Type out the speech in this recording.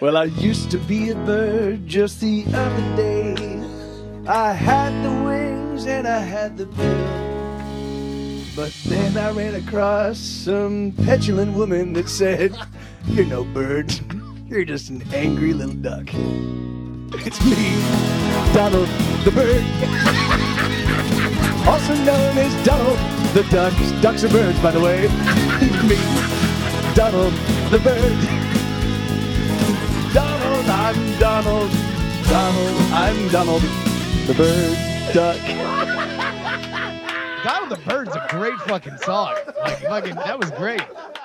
Well, I used to be a bird just the other day. I had the wings and I had the bill. But then I ran across some petulant woman that said, "You're no bird. You're just an angry little duck." It's me, Donald the bird. Also known as Donald the duck. Ducks are birds, by the way. Me, Donald the bird. Donald, I'm Donald. Donald, I'm Donald the bird duck. Donald the Bird's a great fucking song. Like, fucking, that was great.